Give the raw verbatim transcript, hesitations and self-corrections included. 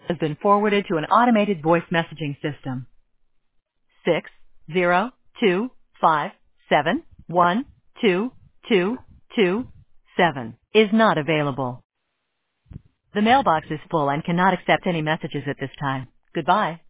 has been forwarded to an automated voice messaging system. Six zero two five seven one two two two seven is not available. The mailbox is full and cannot accept any messages at this time. Goodbye.